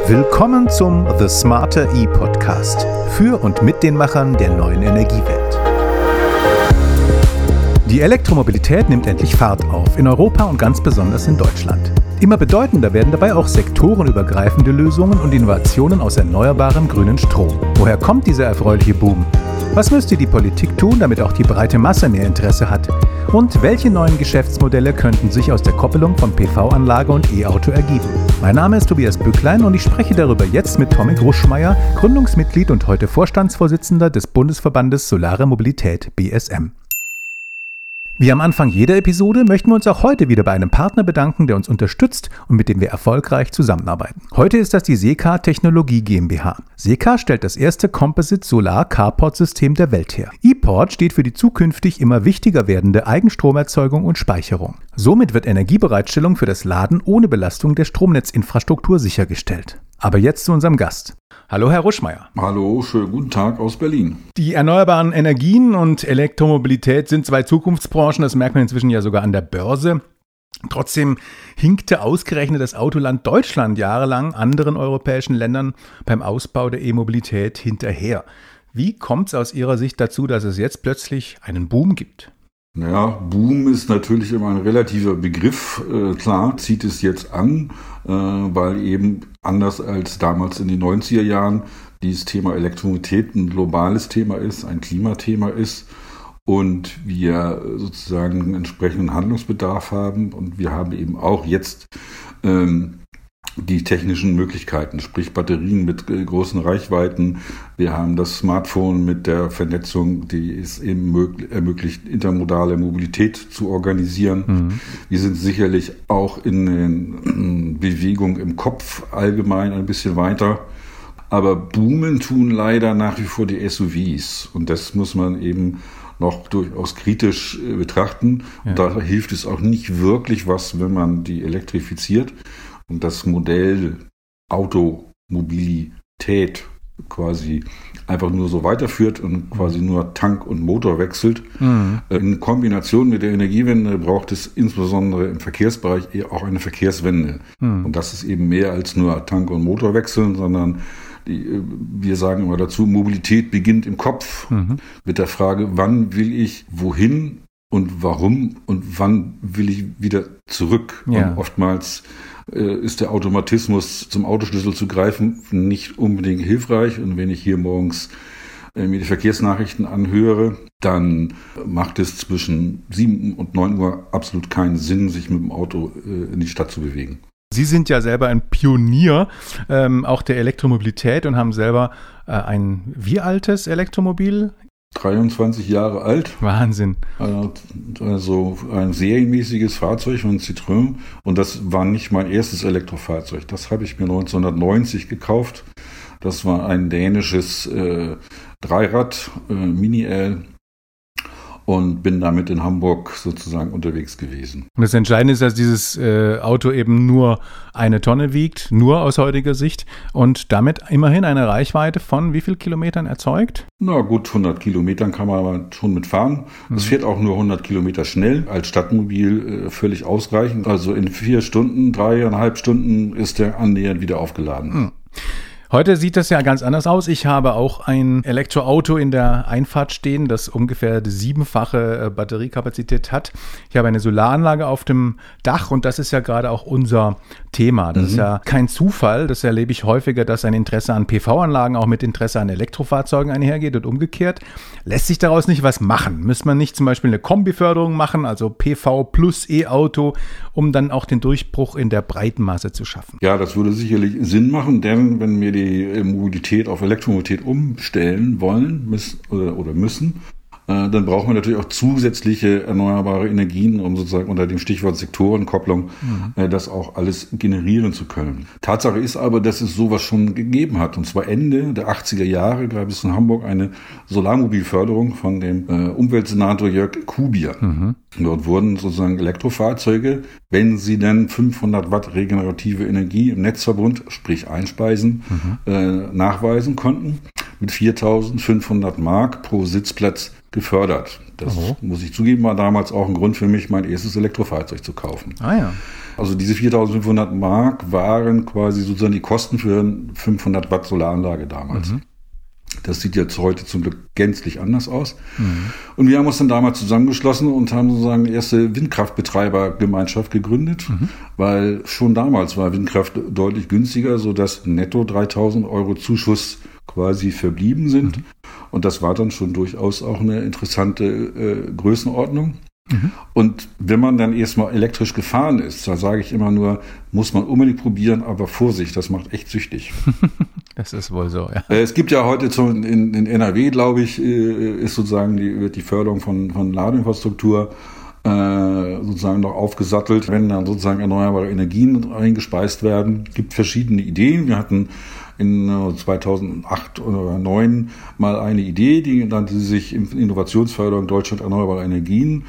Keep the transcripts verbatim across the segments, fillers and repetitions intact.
Willkommen zum The Smarter E-Podcast für und mit den Machern der neuen Energiewelt. Die Elektromobilität nimmt endlich Fahrt auf, in Europa und ganz besonders in Deutschland. Immer bedeutender werden dabei auch sektorenübergreifende Lösungen und Innovationen aus erneuerbarem grünen Strom. Woher kommt dieser erfreuliche Boom? Was müsste die Politik tun, damit auch die breite Masse mehr Interesse hat? Und welche neuen Geschäftsmodelle könnten sich aus der Koppelung von P V-Anlage und E-Auto ergeben? Mein Name ist Tobias Bücklein und ich spreche darüber jetzt mit Tommy Gruschmeier, Gründungsmitglied und heute Vorstandsvorsitzender des Bundesverbandes Solare Mobilität B S M. Wie am Anfang jeder Episode möchten wir uns auch heute wieder bei einem Partner bedanken, der uns unterstützt und mit dem wir erfolgreich zusammenarbeiten. Heute ist das die SECAR Technologie GmbH. SECAR stellt das erste Composite-Solar-Carport-System der Welt her. E-Port steht für die zukünftig immer wichtiger werdende Eigenstromerzeugung und Speicherung. Somit wird Energiebereitstellung für das Laden ohne Belastung der Stromnetzinfrastruktur sichergestellt. Aber jetzt zu unserem Gast. Hallo, Herr Ruschmeier. Hallo, schönen guten Tag aus Berlin. Die erneuerbaren Energien und Elektromobilität sind zwei Zukunftsbranchen, das merkt man inzwischen ja sogar an der Börse. Trotzdem hinkte ausgerechnet das Autoland Deutschland jahrelang anderen europäischen Ländern beim Ausbau der E-Mobilität hinterher. Wie kommt es aus Ihrer Sicht dazu, dass es jetzt plötzlich einen Boom gibt? Naja, Boom ist natürlich immer ein relativer Begriff. Äh, klar, zieht es jetzt an, äh, weil eben anders als damals in den neunziger Jahren dieses Thema Elektromobilität ein globales Thema ist, ein Klimathema ist und wir sozusagen einen entsprechenden Handlungsbedarf haben und wir haben eben auch jetzt ähm, die technischen Möglichkeiten, sprich Batterien mit äh, großen Reichweiten. Wir haben das Smartphone mit der Vernetzung, die es eben mög- ermöglicht, intermodale Mobilität zu organisieren. Mhm. Wir sind sicherlich auch in den äh, Bewegungen im Kopf allgemein ein bisschen weiter. Aber boomen tun leider nach wie vor die S U Vs. Und das muss man eben noch durchaus kritisch äh, betrachten. Ja. Und da hilft es auch nicht wirklich was, wenn man die elektrifiziert. Und das Modell Automobilität quasi einfach nur so weiterführt und quasi nur Tank und Motor wechselt. Mhm. In Kombination mit der Energiewende braucht es insbesondere im Verkehrsbereich auch eine Verkehrswende. Mhm. Und das ist eben mehr als nur Tank und Motor wechseln, sondern die, wir sagen immer dazu, Mobilität beginnt im Kopf mhm. mit der Frage, wann will ich wohin und warum und wann will ich wieder zurück. Ja. Und oftmals ist der Automatismus, zum Autoschlüssel zu greifen, nicht unbedingt hilfreich. Und wenn ich hier morgens mir die Verkehrsnachrichten anhöre, dann macht es zwischen sieben und neun Uhr absolut keinen Sinn, sich mit dem Auto in die Stadt zu bewegen. Sie sind ja selber ein Pionier ähm, auch der Elektromobilität und haben selber äh, ein wie altes Elektromobil? dreiundzwanzig Jahre alt. Wahnsinn. Also ein serienmäßiges Fahrzeug von Citroën. Und das war nicht mein erstes Elektrofahrzeug. Das habe ich mir neunzehnhundertneunzig gekauft. Das war ein dänisches äh, Dreirad, äh, Mini-L. Und bin damit in Hamburg sozusagen unterwegs gewesen. Und das Entscheidende ist, dass dieses äh, Auto eben nur eine Tonne wiegt, nur aus heutiger Sicht und damit immerhin eine Reichweite von wie viel Kilometern erzeugt? Na gut, hundert Kilometern kann man aber schon mitfahren. Es mhm. fährt auch nur hundert Kilometer schnell, als Stadtmobil äh, völlig ausreichend. Also in vier Stunden, dreieinhalb Stunden ist der annähernd wieder aufgeladen. Mhm. Heute sieht das ja ganz anders aus. Ich habe auch ein Elektroauto in der Einfahrt stehen, das ungefähr die siebenfache Batteriekapazität hat. Ich habe eine Solaranlage auf dem Dach und das ist ja gerade auch unser Thema. Das mhm. ist ja kein Zufall. Das erlebe ich häufiger, dass ein Interesse an P V-Anlagen auch mit Interesse an Elektrofahrzeugen einhergeht und umgekehrt. Lässt sich daraus nicht was machen? Müsste man nicht zum Beispiel eine Kombiförderung machen, also P V plus E-Auto, um dann auch den Durchbruch in der breiten Masse zu schaffen? Ja, das würde sicherlich Sinn machen, denn wenn wir die Mobilität auf Elektromobilität umstellen wollen müssen, oder, oder müssen, äh, dann brauchen wir natürlich auch zusätzliche erneuerbare Energien, um sozusagen unter dem Stichwort Sektorenkopplung mhm. äh, das auch alles generieren zu können. Tatsache ist aber, dass es sowas schon gegeben hat. Und zwar Ende der achtziger Jahre gab es in Hamburg eine Solarmobilförderung von dem äh, Umweltsenator Jörg Kubier. Mhm. Dort wurden sozusagen Elektrofahrzeuge, wenn sie dann fünfhundert Watt regenerative Energie im Netzverbund, sprich einspeisen, mhm. äh, nachweisen konnten, mit viertausendfünfhundert Mark pro Sitzplatz gefördert. Das, oh. muss ich zugeben, war damals auch ein Grund für mich, mein erstes Elektrofahrzeug zu kaufen. Ah ja. Also diese viertausendfünfhundert Mark waren quasi sozusagen die Kosten für eine fünfhundert Watt Solaranlage damals. Mhm. Das sieht jetzt heute zum Glück gänzlich anders aus. Mhm. Und wir haben uns dann damals zusammengeschlossen und haben sozusagen eine erste Windkraftbetreibergemeinschaft gegründet, mhm. weil schon damals war Windkraft deutlich günstiger, sodass netto dreitausend Euro Zuschuss quasi verblieben sind. Mhm. Und das war dann schon durchaus auch eine interessante äh, Größenordnung. Mhm. Und wenn man dann erstmal elektrisch gefahren ist, da sage ich immer nur, muss man unbedingt probieren, aber Vorsicht, das macht echt süchtig. Das ist wohl so, ja. Es gibt ja heute zum, in, in N R W, glaube ich, ist sozusagen die, wird die Förderung von, von Ladeinfrastruktur äh, sozusagen noch aufgesattelt, wenn dann sozusagen erneuerbare Energien eingespeist werden. Es gibt verschiedene Ideen. Wir hatten in zweitausendacht oder zweitausendneun mal eine Idee, die nannte sich Innovationsförderung Deutschland erneuerbare Energien,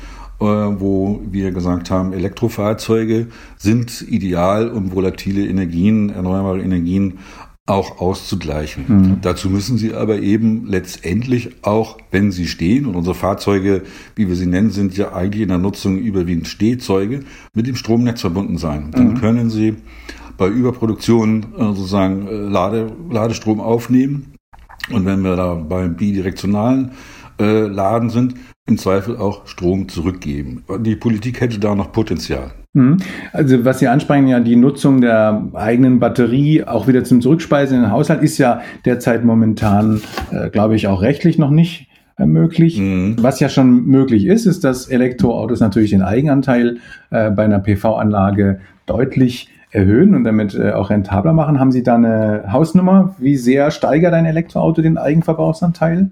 wo wir gesagt haben, Elektrofahrzeuge sind ideal, um volatile Energien, erneuerbare Energien auch auszugleichen. Mhm. Dazu müssen sie aber eben letztendlich auch, wenn sie stehen, und unsere Fahrzeuge, wie wir sie nennen, sind ja eigentlich in der Nutzung überwiegend Stehzeuge, mit dem Stromnetz verbunden sein. Dann mhm. können sie bei Überproduktion sozusagen Lade, Ladestrom aufnehmen. Und wenn wir da beim bidirektionalen äh, Laden sind, im Zweifel auch Strom zurückgeben. Die Politik hätte da noch Potenzial. Also was Sie ansprechen, ja, die Nutzung der eigenen Batterie auch wieder zum Zurückspeisen in den Haushalt ist ja derzeit momentan, äh, glaube ich, auch rechtlich noch nicht äh, möglich. Mhm. Was ja schon möglich ist, ist, dass Elektroautos natürlich den Eigenanteil äh, bei einer P V-Anlage deutlich erhöhen und damit äh, auch rentabler machen. Haben Sie da eine Hausnummer? Wie sehr steigert ein Elektroauto den Eigenverbrauchsanteil?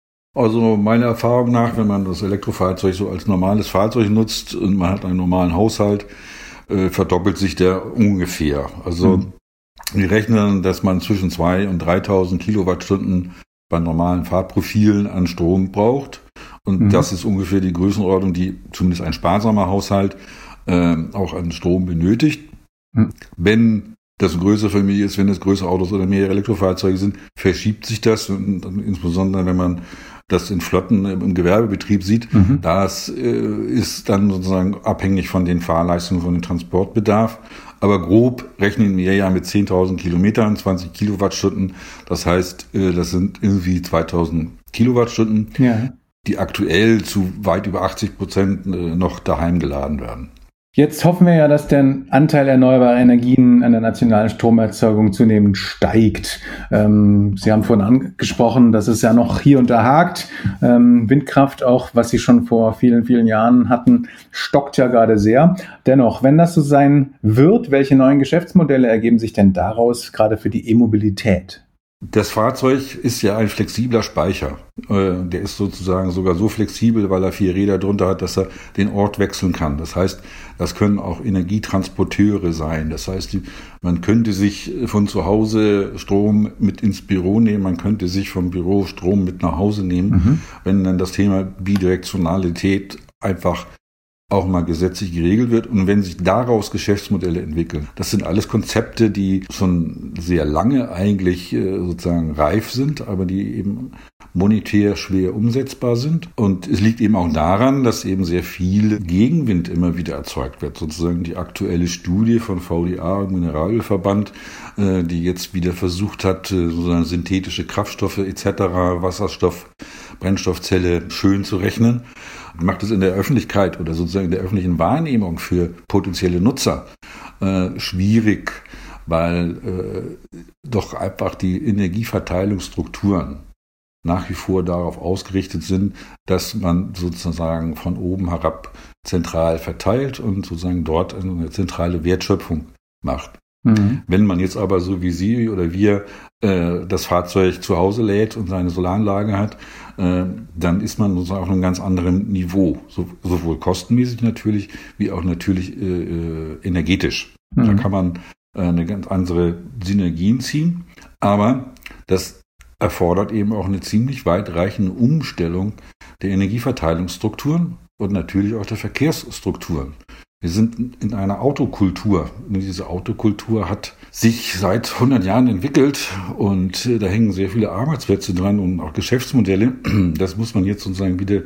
Also meiner Erfahrung nach, wenn man das Elektrofahrzeug so als normales Fahrzeug nutzt und man hat einen normalen Haushalt, äh, verdoppelt sich der ungefähr. Also mhm. wir rechnen, dass man zwischen zweitausend und dreitausend Kilowattstunden bei normalen Fahrtprofilen an Strom braucht. Und mhm. das ist ungefähr die Größenordnung, die zumindest ein sparsamer Haushalt äh, auch an Strom benötigt. Mhm. Wenn das eine größere Familie ist, wenn es größere Autos oder mehr Elektrofahrzeuge sind, verschiebt sich das. Und insbesondere, wenn man das in Flotten im Gewerbebetrieb sieht, mhm. das äh, ist dann sozusagen abhängig von den Fahrleistungen, von dem Transportbedarf. Aber grob rechnen wir ja mit zehntausend Kilometern, zwanzig Kilowattstunden. Das heißt, äh, das sind irgendwie zweitausend Kilowattstunden, ja. die aktuell zu weit über achtzig Prozent äh, noch daheim geladen werden. Jetzt hoffen wir ja, dass der Anteil erneuerbarer Energien an der nationalen Stromerzeugung zunehmend steigt. Ähm, Sie haben vorhin angesprochen, dass es ja noch hier und da hakt. Ähm, Windkraft, auch was Sie schon vor vielen, vielen Jahren hatten, stockt ja gerade sehr. Dennoch, wenn das so sein wird, welche neuen Geschäftsmodelle ergeben sich denn daraus, gerade für die E-Mobilität? Das Fahrzeug ist ja ein flexibler Speicher. Der ist sozusagen sogar so flexibel, weil er vier Räder drunter hat, dass er den Ort wechseln kann. Das heißt, das können auch Energietransporteure sein. Das heißt, man könnte sich von zu Hause Strom mit ins Büro nehmen, man könnte sich vom Büro Strom mit nach Hause nehmen, mhm. wenn dann das Thema Bidirektionalität einfach auch mal gesetzlich geregelt wird und wenn sich daraus Geschäftsmodelle entwickeln. Das sind alles Konzepte, die schon sehr lange eigentlich äh, sozusagen reif sind, aber die eben monetär schwer umsetzbar sind. Und es liegt eben auch daran, dass eben sehr viel Gegenwind immer wieder erzeugt wird. Sozusagen die aktuelle Studie von V D A und Mineralölverband, äh, die jetzt wieder versucht hat, äh, sozusagen synthetische Kraftstoffe et cetera, Wasserstoff, Brennstoffzelle schön zu rechnen, macht es in der Öffentlichkeit oder sozusagen in der öffentlichen Wahrnehmung für potenzielle Nutzer äh, schwierig, weil äh, doch einfach die Energieverteilungsstrukturen nach wie vor darauf ausgerichtet sind, dass man sozusagen von oben herab zentral verteilt und sozusagen dort eine zentrale Wertschöpfung macht. Mhm. Wenn man jetzt aber so wie Sie oder wir äh, das Fahrzeug zu Hause lädt und seine Solaranlage hat, äh, dann ist man sozusagen auf einem ganz anderen Niveau, so, sowohl kostenmäßig natürlich, wie auch natürlich äh, energetisch. Mhm. Da kann man äh, eine ganz andere Synergien ziehen, aber das erfordert eben auch eine ziemlich weitreichende Umstellung der Energieverteilungsstrukturen und natürlich auch der Verkehrsstrukturen. Wir sind in einer Autokultur. Und diese Autokultur hat sich seit hundert Jahren entwickelt und da hängen sehr viele Arbeitsplätze dran und auch Geschäftsmodelle. Das muss man jetzt sozusagen wieder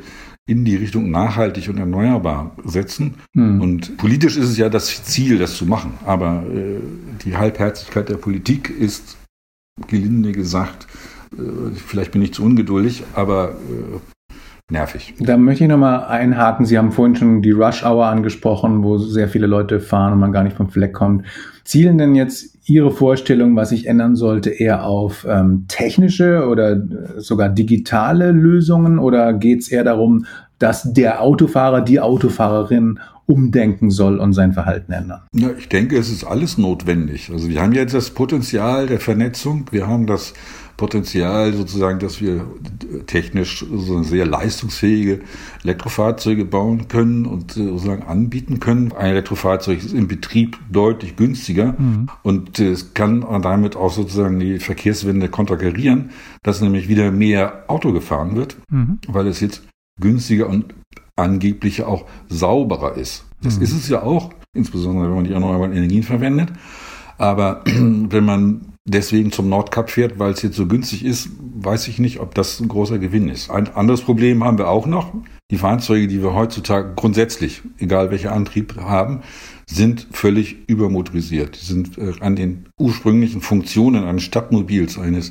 in die Richtung nachhaltig und erneuerbar setzen. Hm. Und politisch ist es ja das Ziel, das zu machen. Aber äh, die Halbherzigkeit der Politik ist, gelinde gesagt, äh, vielleicht bin ich zu ungeduldig, aber äh, nervig. Da möchte ich nochmal einhaken. Sie haben vorhin schon die Rush Hour angesprochen, wo sehr viele Leute fahren und man gar nicht vom Fleck kommt. Zielen denn jetzt Ihre Vorstellung, was sich ändern sollte, eher auf ähm, technische oder sogar digitale Lösungen, oder geht es eher darum, dass der Autofahrer, die Autofahrerin umdenken soll und sein Verhalten ändern? Ja, ich denke, es ist alles notwendig. Also wir haben jetzt das Potenzial der Vernetzung, wir haben das Potenzial sozusagen, dass wir technisch so sehr leistungsfähige Elektrofahrzeuge bauen können und sozusagen anbieten können. Ein Elektrofahrzeug ist im Betrieb deutlich günstiger mhm. und es kann damit auch sozusagen die Verkehrswende konterkarieren, dass nämlich wieder mehr Auto gefahren wird, mhm. weil es jetzt günstiger und angeblich auch sauberer ist. Das mhm. ist es ja auch, insbesondere wenn man die erneuerbaren Energien verwendet. Aber wenn man deswegen zum Nordkap fährt, weil es jetzt so günstig ist, weiß ich nicht, ob das ein großer Gewinn ist. Ein anderes Problem haben wir auch noch. Die Fahrzeuge, die wir heutzutage grundsätzlich, egal welcher Antrieb haben, sind völlig übermotorisiert. Die sind äh, an den ursprünglichen Funktionen eines Stadtmobils, eines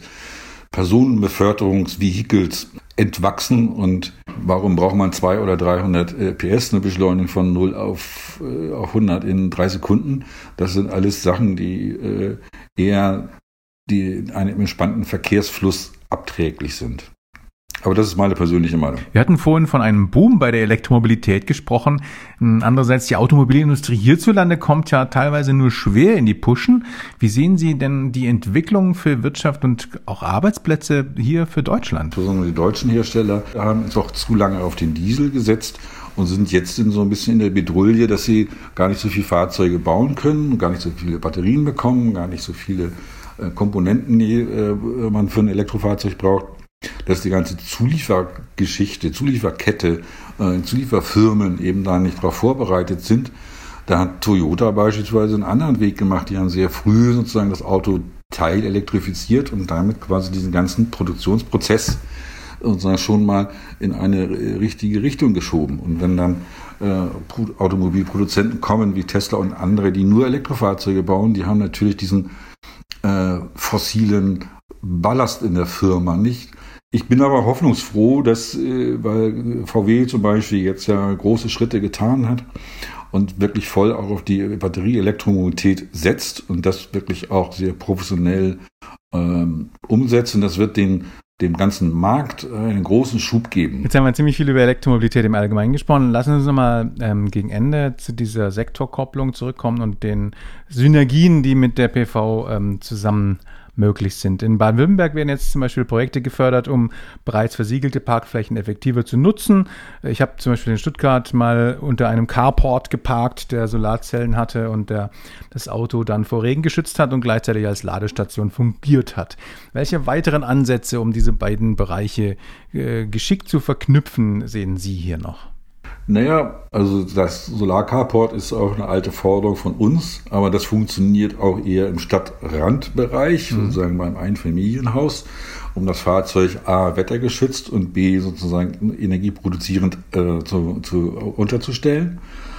Personenbeförderungsvehikels entwachsen. Und warum braucht man zweihundert oder dreihundert äh, P S, eine Beschleunigung von null auf, äh, auf hundert in drei Sekunden? Das sind alles Sachen, die äh, eher die einem entspannten Verkehrsfluss abträglich sind. Aber das ist meine persönliche Meinung. Wir hatten vorhin von einem Boom bei der Elektromobilität gesprochen. Andererseits, die Automobilindustrie hierzulande kommt ja teilweise nur schwer in die Puschen. Wie sehen Sie denn die Entwicklung für Wirtschaft und auch Arbeitsplätze hier für Deutschland? Besonders die deutschen Hersteller haben doch zu lange auf den Diesel gesetzt und sind jetzt in so ein bisschen in der Bedrulle, dass sie gar nicht so viele Fahrzeuge bauen können, gar nicht so viele Batterien bekommen, gar nicht so viele äh, Komponenten, die äh, man für ein Elektrofahrzeug braucht. Dass die ganze Zuliefergeschichte, Zulieferkette, äh, Zulieferfirmen eben da nicht darauf vorbereitet sind. Da hat Toyota beispielsweise einen anderen Weg gemacht. Die haben sehr früh sozusagen das Auto teilelektrifiziert und damit quasi diesen ganzen Produktionsprozess sozusagen schon mal in eine richtige Richtung geschoben. Und wenn dann äh, Automobilproduzenten kommen wie Tesla und andere, die nur Elektrofahrzeuge bauen, die haben natürlich diesen äh, fossilen Ballast in der Firma nicht. Ich bin aber hoffnungsfroh, dass, äh, weil V W zum Beispiel jetzt ja große Schritte getan hat und wirklich voll auch auf die Batterie-Elektromobilität setzt und das wirklich auch sehr professionell ähm, umsetzt. Und das wird den, dem ganzen Markt einen großen Schub geben. Jetzt haben wir ziemlich viel über Elektromobilität im Allgemeinen gesprochen. Lassen Sie uns nochmal ähm, gegen Ende zu dieser Sektorkopplung zurückkommen und den Synergien, die mit der P V ähm, zusammen möglich sind. In Baden-Württemberg werden jetzt zum Beispiel Projekte gefördert, um bereits versiegelte Parkflächen effektiver zu nutzen. Ich habe zum Beispiel in Stuttgart mal unter einem Carport geparkt, der Solarzellen hatte und der das Auto dann vor Regen geschützt hat und gleichzeitig als Ladestation fungiert hat. Welche weiteren Ansätze, um diese beiden Bereiche äh, geschickt zu verknüpfen, sehen Sie hier noch? Naja, also das Solarcarport ist auch eine alte Forderung von uns, aber das funktioniert auch eher im Stadtrandbereich, mhm. sozusagen beim Einfamilienhaus, um das Fahrzeug A wettergeschützt und B sozusagen energieproduzierend äh, zu, zu, unterzustellen.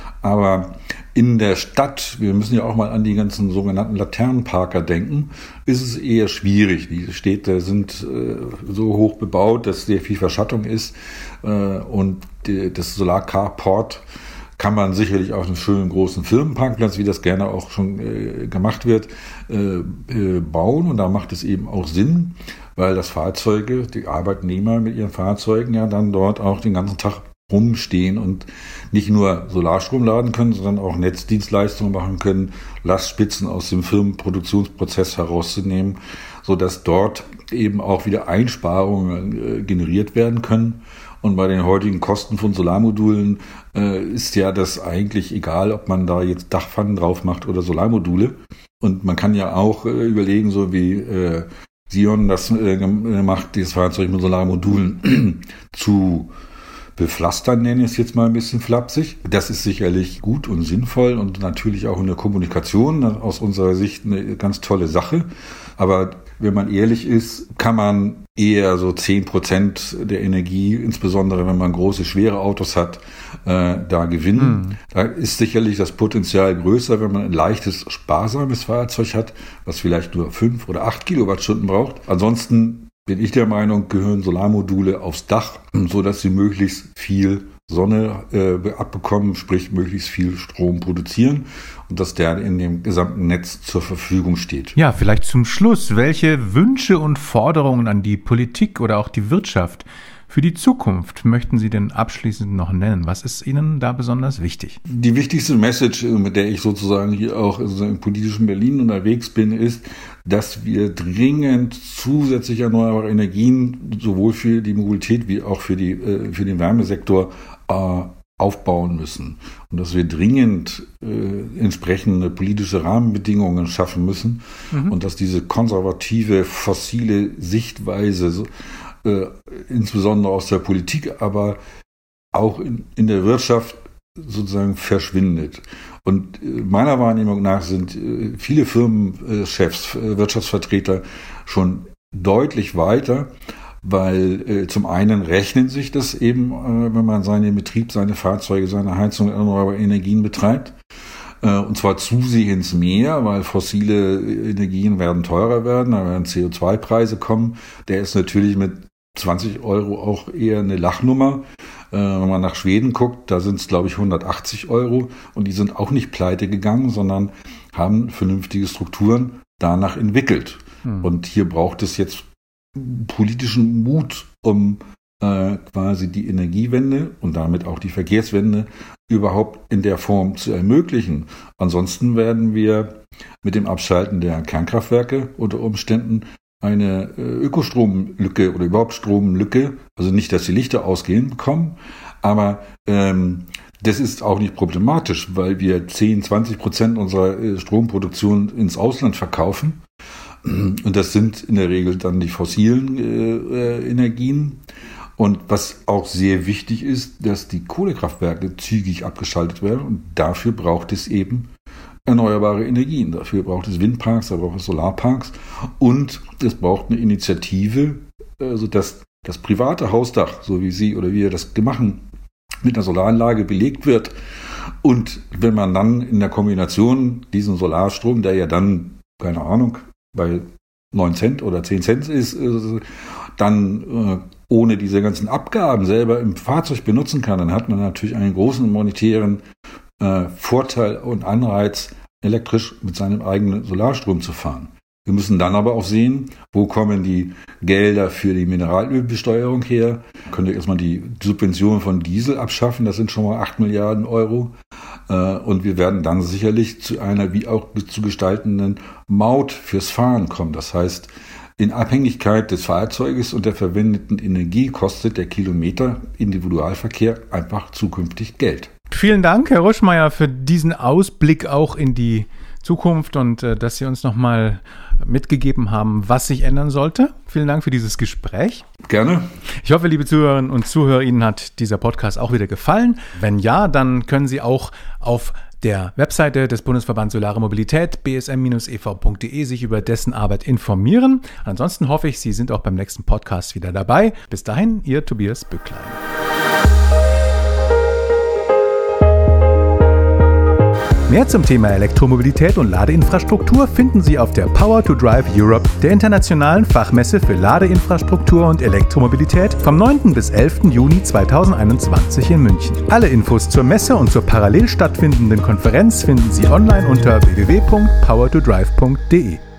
Aber in der Stadt, wir müssen ja auch mal an die ganzen sogenannten Laternenparker denken, ist es eher schwierig. Die Städte sind äh, so hoch bebaut, dass sehr viel Verschattung ist äh, und die, das Solarcarport kann man sicherlich auf einem schönen großen Firmenparkplatz, wie das gerne auch schon äh, gemacht wird, äh, äh, bauen. Und da macht es eben auch Sinn, weil das Fahrzeuge, die Arbeitnehmer mit ihren Fahrzeugen ja dann dort auch den ganzen Tag rumstehen und nicht nur Solarstrom laden können, sondern auch Netzdienstleistungen machen können, Lastspitzen aus dem Firmenproduktionsprozess herauszunehmen, sodass dort eben auch wieder Einsparungen äh, generiert werden können. Und bei den heutigen Kosten von Solarmodulen äh, ist ja das eigentlich egal, ob man da jetzt Dachpfannen drauf macht oder Solarmodule. Und man kann ja auch äh, überlegen, so wie äh, Sion das äh, macht, dieses Fahrzeug mit Solarmodulen zu bepflastern, nenne ich es jetzt mal ein bisschen flapsig. Das ist sicherlich gut und sinnvoll und natürlich auch in der Kommunikation aus unserer Sicht eine ganz tolle Sache. Aber wenn man ehrlich ist, kann man eher so zehn Prozent der Energie, insbesondere wenn man große, schwere Autos hat, äh, da gewinnen. Mhm. Da ist sicherlich das Potenzial größer, wenn man ein leichtes, sparsames Fahrzeug hat, was vielleicht nur fünf oder acht Kilowattstunden braucht. Ansonsten bin ich der Meinung, gehören Solarmodule aufs Dach, sodass sie möglichst viel Sonne äh, abbekommen, sprich möglichst viel Strom produzieren und dass der in dem gesamten Netz zur Verfügung steht. Ja, vielleicht zum Schluss, welche Wünsche und Forderungen an die Politik oder auch die Wirtschaft für die Zukunft möchten Sie denn abschließend noch nennen? Was ist Ihnen da besonders wichtig? Die wichtigste Message, mit der ich sozusagen hier auch im politischen Berlin unterwegs bin, ist, dass wir dringend zusätzlich erneuerbare Energien sowohl für die Mobilität wie auch für, die, für den Wärmesektor äh, aufbauen müssen. Und dass wir dringend äh, entsprechende politische Rahmenbedingungen schaffen müssen. Mhm. Und dass diese konservative, fossile Sichtweise so, Äh, insbesondere aus der Politik, aber auch in, in der Wirtschaft sozusagen verschwindet. Und äh, meiner Wahrnehmung nach sind äh, viele Firmenchefs, äh, Wirtschaftsvertreter schon deutlich weiter, weil äh, zum einen rechnen sich das eben, äh, wenn man seinen Betrieb, seine Fahrzeuge, seine Heizung erneuerbare Energien betreibt. Und zwar zusehends mehr, weil fossile Energien werden teurer werden, da werden C O zwei Preise kommen. Der ist natürlich mit zwanzig Euro auch eher eine Lachnummer. Äh, wenn man nach Schweden guckt, da sind es, glaube ich, hundertachtzig Euro. Und die sind auch nicht pleite gegangen, sondern haben vernünftige Strukturen danach entwickelt. Hm. Und hier braucht es jetzt politischen Mut, um äh, quasi die Energiewende und damit auch die Verkehrswende überhaupt in der Form zu ermöglichen. Ansonsten werden wir mit dem Abschalten der Kernkraftwerke unter Umständen eine äh, Ökostromlücke oder überhaupt Stromlücke, also nicht, dass die Lichter ausgehen, bekommen, aber ähm, das ist auch nicht problematisch, weil wir zehn, zwanzig Prozent unserer äh, Stromproduktion ins Ausland verkaufen. Und das sind in der Regel dann die fossilen äh, äh, Energien. Und was auch sehr wichtig ist, dass die Kohlekraftwerke zügig abgeschaltet werden. Und dafür braucht es eben erneuerbare Energien. Dafür braucht es Windparks, da braucht es Solarparks. Und es braucht eine Initiative, sodass das private Hausdach, so wie Sie oder wir das machen, mit einer Solaranlage belegt wird. Und wenn man dann in der Kombination diesen Solarstrom, der ja dann, keine Ahnung, bei neun Cent oder zehn Cent ist, dann ohne diese ganzen Abgaben selber im Fahrzeug benutzen kann, dann hat man natürlich einen großen monetären äh, Vorteil und Anreiz, elektrisch mit seinem eigenen Solarstrom zu fahren. Wir müssen dann aber auch sehen, wo kommen die Gelder für die Mineralölbesteuerung her. Könnt ihr erstmal die Subventionen von Diesel abschaffen, das sind schon mal acht Milliarden Euro. Äh, und wir werden dann sicherlich zu einer wie auch zu gestaltenden Maut fürs Fahren kommen. Das heißt, in Abhängigkeit des Fahrzeuges und der verwendeten Energie kostet der Kilometer Individualverkehr einfach zukünftig Geld. Vielen Dank, Herr Ruschmeier, für diesen Ausblick auch in die Zukunft und äh, dass Sie uns nochmal mitgegeben haben, was sich ändern sollte. Vielen Dank für dieses Gespräch. Gerne. Ich hoffe, liebe Zuhörerinnen und Zuhörer, Ihnen hat dieser Podcast auch wieder gefallen. Wenn ja, dann können Sie auch auf der Webseite des Bundesverbands Solare Mobilität b s m e v punkt d e sich über dessen Arbeit informieren. Ansonsten hoffe ich, Sie sind auch beim nächsten Podcast wieder dabei. Bis dahin, Ihr Tobias Bücklein. Mehr zum Thema Elektromobilität und Ladeinfrastruktur finden Sie auf der Power to Drive Europe, der internationalen Fachmesse für Ladeinfrastruktur und Elektromobilität vom neunten bis elften Juni zweitausendeinundzwanzig in München. Alle Infos zur Messe und zur parallel stattfindenden Konferenz finden Sie online unter w w w punkt power to drive punkt d e.